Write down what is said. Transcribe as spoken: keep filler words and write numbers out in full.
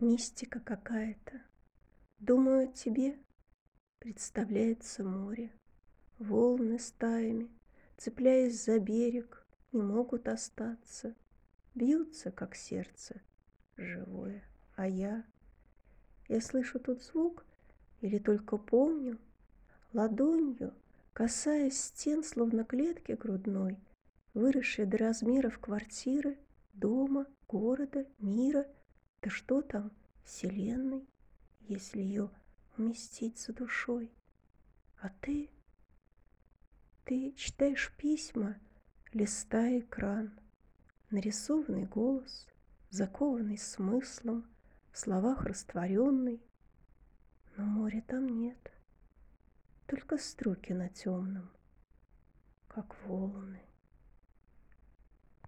Мистика какая-то. Думаю, тебе представляется море. Волны стаями, цепляясь за берег, не могут остаться. Бьются, как сердце живое. А я... Я слышу тут звук или только помню, ладонью, касаясь стен, словно клетки грудной, выросшей до размеров квартиры, дома, города, мира, да что там, вселенной, если ее уместить за душой. А ты, ты читаешь письма, листая экран, нарисованный голос, закованный смыслом, в словах растворенный, но моря там нет, только струки на темном, как волны.